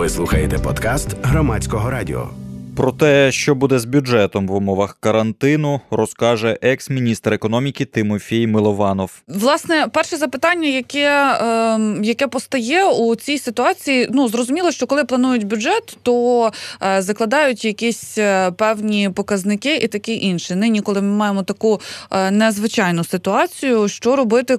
Ви слухаєте подкаст Громадського радіо. Про те, що буде з бюджетом в умовах карантину, розкаже екс-міністр економіки Тимофій Милованов. Власне, перше запитання, яке постає у цій ситуації, зрозуміло, що коли планують бюджет, то закладають якісь певні показники і таке інше. Нині, коли ми маємо таку незвичайну ситуацію, що робити,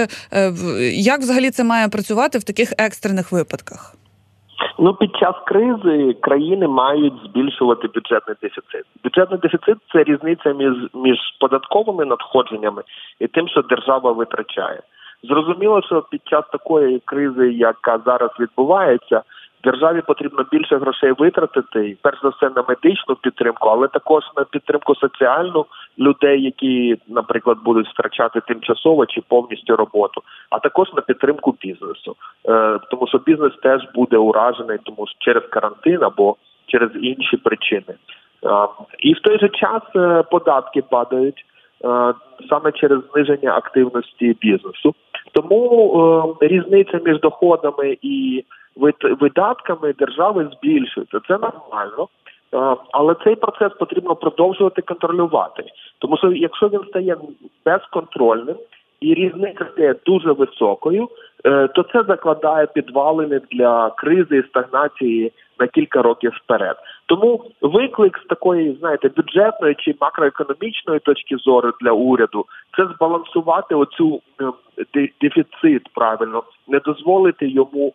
як взагалі це має працювати в таких екстрених випадках? Під час кризи країни мають збільшувати бюджетний дефіцит. Бюджетний дефіцит – це різниця між податковими надходженнями і тим, що держава витрачає. Зрозуміло, що під час такої кризи, яка зараз відбувається, державі потрібно більше грошей витратити, перш за все на медичну підтримку, але також на підтримку соціальну людей, які, наприклад, будуть втрачати тимчасово чи повністю роботу, а також на підтримку бізнесу. Тому що бізнес теж буде уражений тому що через карантин або через інші причини. І в той же час податки падають саме через зниження активності бізнесу. Тому різниця між доходами і видатками держави збільшується. Це нормально, але цей процес потрібно продовжувати контролювати. Тому що якщо він стає безконтрольним і різниця стає дуже високою, то це закладає підвалини для кризи і стагнації на кілька років вперед. Тому виклик з такої, бюджетної чи макроекономічної точки зору для уряду – це збалансувати оцю дефіцит правильно, не дозволити йому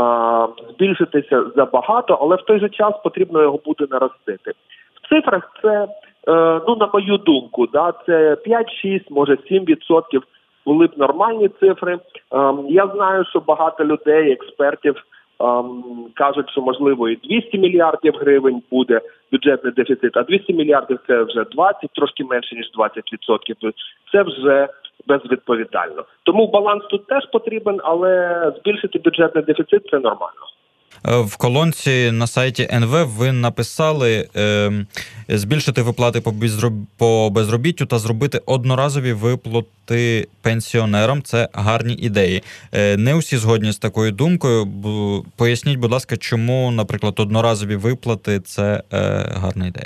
збільшитися забагато, але в той же час потрібно його буде наростити. В цифрах це, на мою думку, це 5-6, може 7% були б нормальні цифри. Я знаю, що багато людей, експертів, кажуть, що можливо і 200 мільярдів гривень буде бюджетний дефіцит, а 200 мільярдів – це вже 20, трошки менше, ніж 20%. Це вже безвідповідально. Тому баланс тут теж потрібен, але збільшити бюджетний дефіцит – це нормально. В колонці на сайті НВ ви написали збільшити виплати по безробіттю та зробити одноразові виплати пенсіонерам. Це гарні ідеї. Не усі згодні з такою думкою. Поясніть, будь ласка, чому, наприклад, одноразові виплати – це гарна ідея?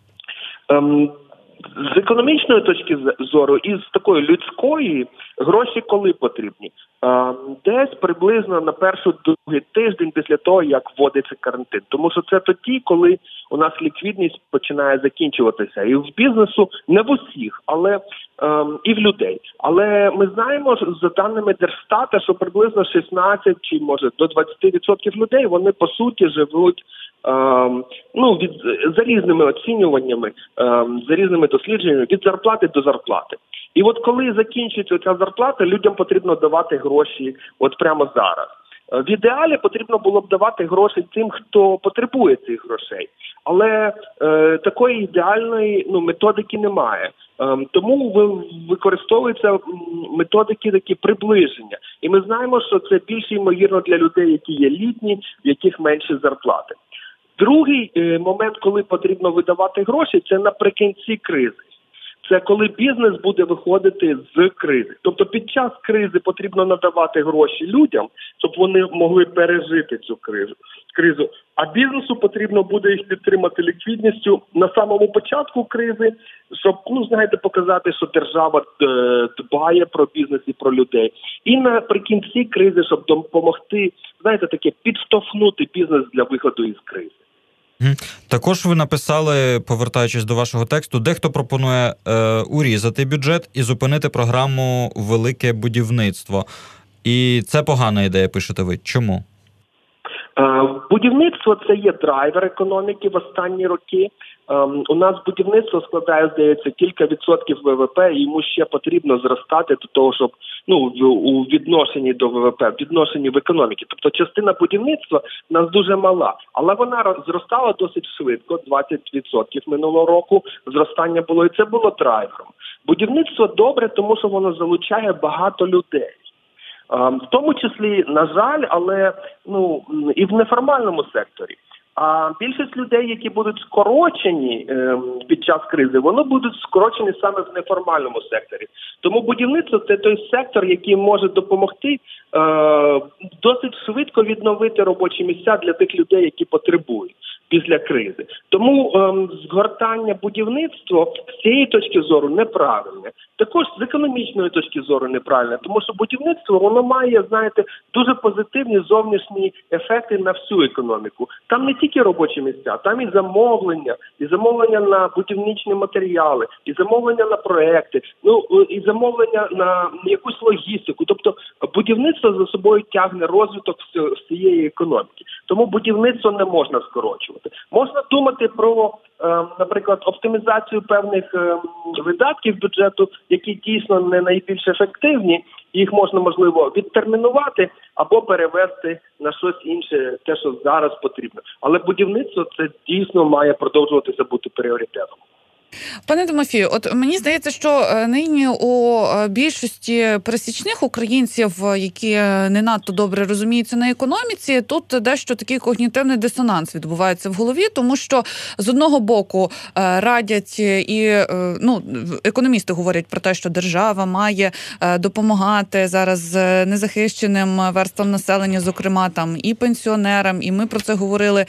З економічної точки зору і з такої людської гроші коли потрібні? Десь приблизно на перший-другий тиждень після того, як вводиться карантин. Тому що це тоді, коли у нас ліквідність починає закінчуватися. І в бізнесу, не в усіх, але і в людей. Але ми знаємо, за даними Держстата, що приблизно 16 чи може до 20% людей, вони по суті живуть за різними оцінюваннями, за різними дослідженнями, від зарплати до зарплати. І от коли закінчується ця зарплата, людям потрібно давати гроші от прямо зараз. В ідеалі потрібно було б давати гроші тим, хто потребує цих грошей. Але такої ідеальної методики немає. Тому використовуються методики такі приближення. І ми знаємо, що це більш ймовірно для людей, які є літні, в яких менші зарплати. Другий момент, коли потрібно видавати гроші, це наприкінці кризи. Це коли бізнес буде виходити з кризи. Тобто під час кризи потрібно надавати гроші людям, щоб вони могли пережити цю кризу. А бізнесу потрібно буде їх підтримати ліквідністю на самому початку кризи, щоб, показати, що держава дбає про бізнес і про людей. І наприкінці кризи, щоб допомогти, підштовхнути бізнес для виходу із кризи. Також ви написали, повертаючись до вашого тексту, дехто пропонує урізати бюджет і зупинити програму «Велике будівництво». І це погана ідея, пишете ви. Чому? Будівництво – це є драйвер економіки в останні роки. У нас будівництво складає, здається, кілька відсотків ВВП, і йому ще потрібно зростати до того, щоб у відношенні до ВВП, в відношенні в економіці. Тобто частина будівництва в нас дуже мала, але вона зростала досить швидко, 20% минулого року зростання було, і це було драйвером. Будівництво добре, тому що воно залучає багато людей. В тому числі, на жаль, але і в неформальному секторі. А більшість людей, які будуть скорочені під час кризи, вони будуть скорочені саме в неформальному секторі. Тому будівництво – це той сектор, який може допомогти досить швидко відновити робочі місця для тих людей, які потребують після кризи. Тому згортання будівництва з цієї точки зору неправильне. Також з економічної точки зору неправильне, тому що будівництво, воно має, знаєте, дуже позитивні зовнішні ефекти на всю економіку. Там не тільки робочі місця, там і замовлення на будівничні матеріали, і замовлення на проекти, і замовлення на якусь логістику. Тобто будівництво за собою тягне розвиток всієї економіки. Тому будівництво не можна скорочувати. Можна думати про, наприклад, оптимізацію певних видатків бюджету, які дійсно не найбільш ефективні, їх можна, можливо, відтермінувати або перевести на щось інше, те, що зараз потрібно. Але будівництво це дійсно має продовжуватися бути пріоритетом. Пане Тимофію, от мені здається, що нині у більшості пересічних українців, які не надто добре розуміються на економіці, тут дещо такий когнітивний дисонанс відбувається в голові, тому що з одного боку радять і економісти говорять про те, що держава має допомагати зараз незахищеним верствам населення, зокрема там і пенсіонерам, і ми про це говорили,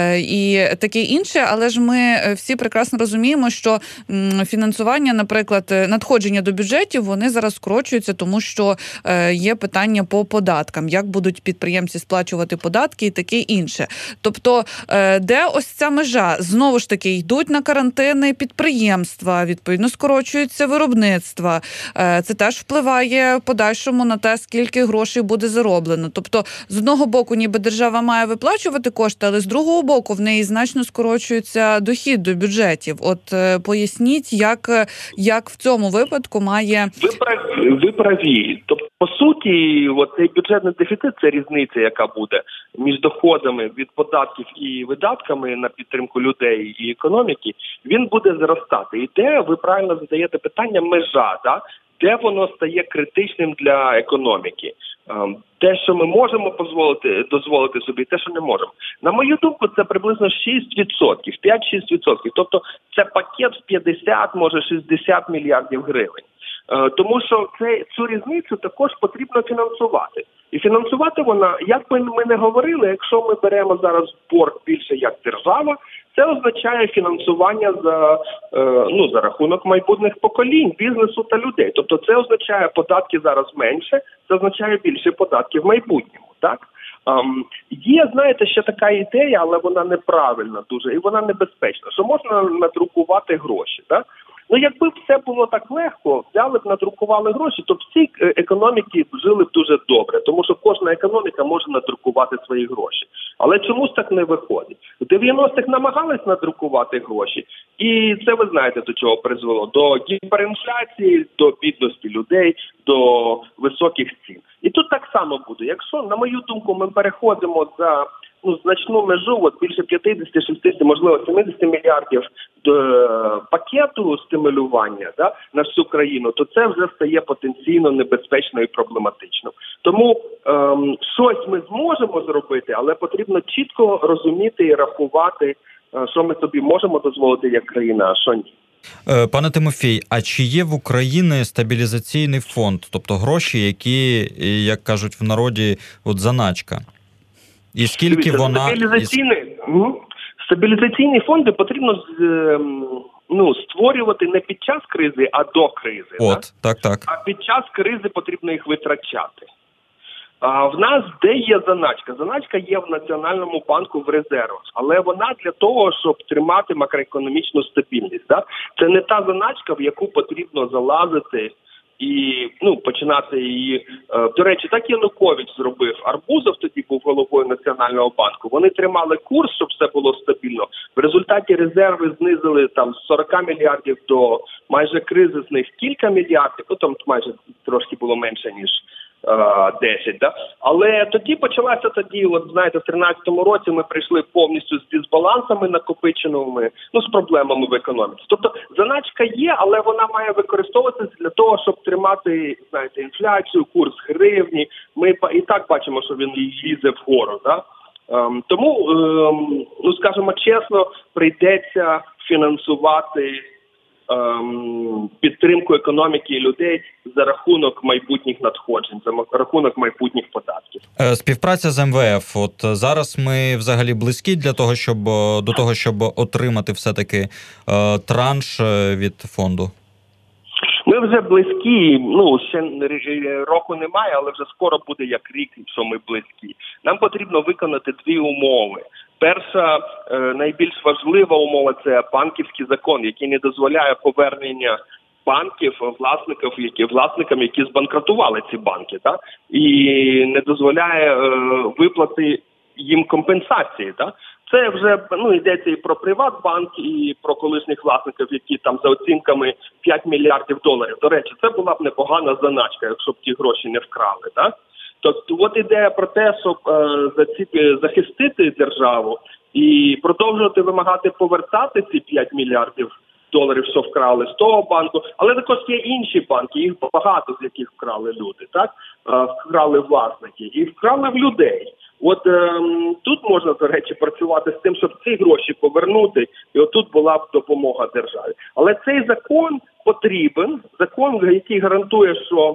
і таке інше, але ж ми всі прекрасно розуміємо, що фінансування, наприклад, надходження до бюджетів, вони зараз скорочуються, тому що є питання по податкам, як будуть підприємці сплачувати податки і таке інше. Тобто, де ось ця межа? Знову ж таки, йдуть на карантини підприємства, відповідно, скорочуються виробництва. Це теж впливає в подальшому на те, скільки грошей буде зароблено. Тобто, з одного боку, ніби держава має виплачувати кошти, але з другого боку, в неї значно скорочується дохід до бюджетів. От поясніть, як в цьому випадку має... Ви праві. Тобто, по суті, цей бюджетний дефіцит – це різниця, яка буде між доходами від податків і видатками на підтримку людей і економіки, він буде зростати. І де, ви правильно задаєте питання, межа, да? Де воно стає критичним для економіки. Те, що ми можемо дозволити собі, те, що не можемо. На мою думку, це приблизно 6%, 5-6%. Тобто це пакет в 50, може 60 мільярдів гривень. Тому що цю різницю також потрібно фінансувати. І фінансувати вона, як би ми не говорили, якщо ми беремо зараз в борг більше як держава, це означає фінансування за рахунок майбутніх поколінь, бізнесу та людей. Тобто це означає податки зараз менше, це означає більше податків в майбутньому, так? Є, знаєте, ще така ідея, але вона неправильна дуже, і вона небезпечна, що можна надрукувати гроші, так? Якби все було так легко, взяли б, надрукували гроші, то всі економіки жили б дуже добре, тому що кожна економіка може надрукувати свої гроші. Але чомусь так не виходить. В 90-х намагались надрукувати гроші, і це ви знаєте, до чого призвело. До гіперінфляції, до бідності людей, до високих цін. І тут так само буде. Якщо, на мою думку, ми переходимо за значну межу, більше 50, 60, можливо 70 мільярдів пакету стимулювання на всю країну, то це вже стає потенційно небезпечно і проблематично. Тому щось ми зможемо зробити, але потрібно чітко розуміти і рахувати, що ми собі можемо дозволити як країна, а що ні. Пане Тимофій, а чи є в Україні стабілізаційний фонд, тобто гроші, які, як кажуть в народі, заначка? І скільки вона... Стабілізаційні фонди потрібно створювати не під час кризи, а до кризи. Так. А під час кризи потрібно їх витрачати. В нас де є заначка? Заначка є в Національному банку в резервах, але вона для того, щоб тримати макроекономічну стабільність. Це не та заначка, в яку потрібно залазити і починати її. До речі, так Янукович зробив. Арбузов тоді був головою Національного банку. Вони тримали курс, щоб все було стабільно. В результаті резерви знизили з 40 мільярдів до майже кризи з них кілька мільярдів. Там майже трошки було менше, ніж 10, Але тоді почалася в 13-му році ми прийшли повністю з дисбалансами накопиченими, з проблемами в економіці. Тобто заначка є, але вона має використовуватися для того, щоб тримати, інфляцію, курс гривні. Ми і так бачимо, що він лізе вгору, Тому, ну скажімо чесно, прийдеться фінансувати підтримку економіки і людей за рахунок майбутніх надходжень, за рахунок майбутніх податків. Співпраця з МВФ. От зараз ми взагалі близькі до того, щоб отримати все-таки транш від фонду? Ми вже близькі, ну, ще року немає, але вже скоро буде як рік, що ми близькі. Нам потрібно виконати 2 умови. Перша, найбільш важлива умова – це банківський закон, який не дозволяє повернення банків власникам, які збанкрутували ці банки, так? І не дозволяє виплати їм компенсації, так? Це вже, ну, йдеться і про Приватбанк, і про колишніх власників, які там за оцінками $5 мільярдів. До речі, це була б непогана заначка, якщо б ті гроші не вкрали, так? Тобто, от ідея про те, щоб захистити державу і продовжувати вимагати повертати ці $5 мільярдів, що вкрали з того банку, але також є інші банки, їх багато, з яких вкрали люди, так? Вкрали власники і вкрали в людей. От тут можна, до речі, працювати з тим, щоб ці гроші повернути, і отут була б допомога державі. Але цей закон потрібен, закон, який гарантує, що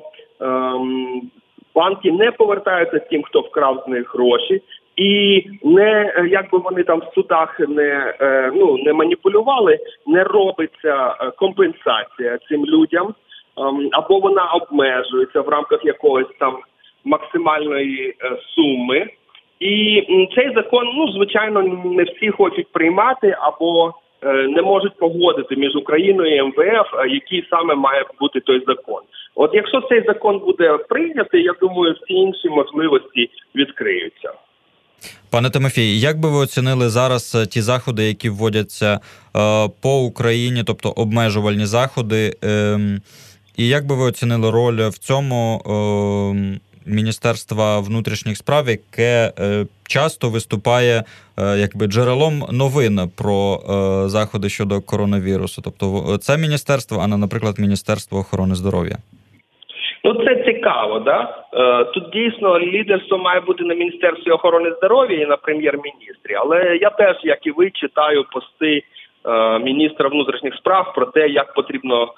банки не повертаються тим, хто вкрав з них гроші, і не, якби вони там в судах не маніпулювали, не робиться компенсація цим людям, або вона обмежується в рамках якогось там максимальної суми. І цей закон, ну, звичайно, не всі хочуть приймати або не можуть погодити між Україною і МВФ, який саме має бути той закон. От якщо цей закон буде прийнятий, я думаю, всі інші можливості відкриються. Пане Тимофій, як би ви оцінили зараз ті заходи, які вводяться по Україні, тобто обмежувальні заходи, і як би ви оцінили роль в цьому Міністерства внутрішніх справ, яке часто виступає якби джерелом новин про заходи щодо коронавірусу? Тобто це міністерство, а не, наприклад, Міністерство охорони здоров'я? Ну, це цікаво, да? Тут дійсно лідерство має бути на Міністерстві охорони здоров'я і на прем'єр-міністрі. Але я теж, як і ви, читаю пости міністра внутрішніх справ про те, як потрібно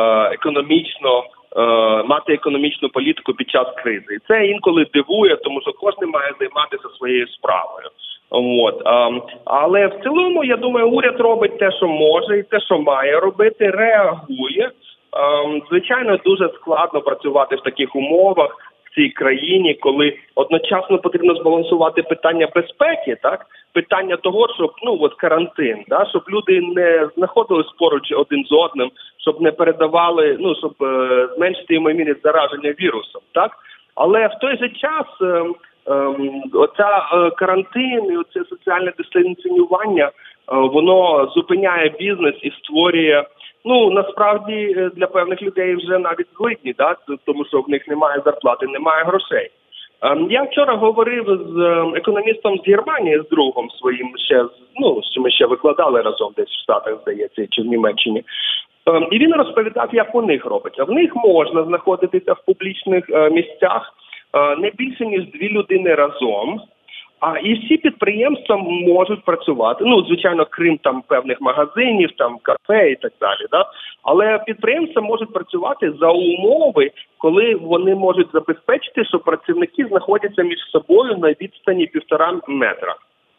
мати економічну політику під час кризи. І це інколи дивує, тому що кожен має займатися своєю справою. От. Але в цілому, я думаю, уряд робить те, що може, і те, що має робити, реагує. Звичайно, дуже складно працювати в таких умовах в цій країні, коли одночасно потрібно збалансувати питання безпеки, так? Питання того, щоб, ну, от карантин, да? Щоб люди не знаходились поруч один з одним, щоб не передавали, ну, щоб зменшити ймовірність зараження вірусом, так? Але в той же час оця карантин і оце соціальне дистанціювання, воно зупиняє бізнес і створює, ну, насправді, для певних людей вже навіть злидні, да? Тому що в них немає зарплати, немає грошей. Я вчора говорив з економістом з Германії, з другом своїм, що ми ще викладали разом десь в Штатах, здається, чи в Німеччині. І він розповідав, як у них робиться. В них можна знаходитися в публічних місцях не більше, ніж 2 людини разом. І всі підприємства можуть працювати, ну, звичайно, крім там певних магазинів, там кафе і так далі, да? Але підприємства можуть працювати за умови, коли вони можуть забезпечити, що працівники знаходяться між собою на відстані 1,5 метра.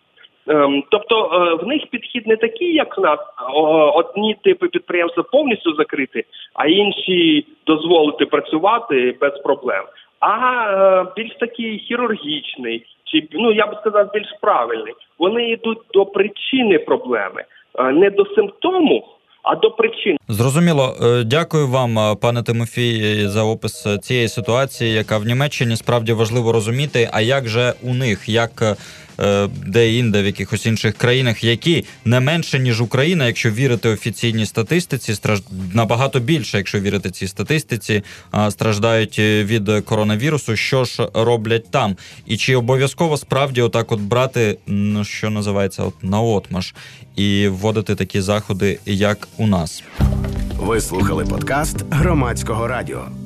Тобто в них підхід не такий, як в нас, одні типи підприємства повністю закриті, а інші дозволити працювати без проблем. А більш такий хірургічний, чи, ну, я б сказав, більш правильний. Вони йдуть до причини проблеми, не до симптому, а до причин. Зрозуміло. Дякую вам, пане Тимофій, за опис цієї ситуації, яка в Німеччині. Справді важливо розуміти, а як же у них, як де-інде, в якихось інших країнах, які не менше, ніж Україна, якщо вірити офіційній статистиці, набагато більше, якщо вірити цій статистиці, страждають від коронавірусу. Що ж роблять там? І чи обов'язково справді отак от брати, ну, що називається, от наотмашь, і вводити такі заходи, як у нас? Ви слухали подкаст Громадського радіо.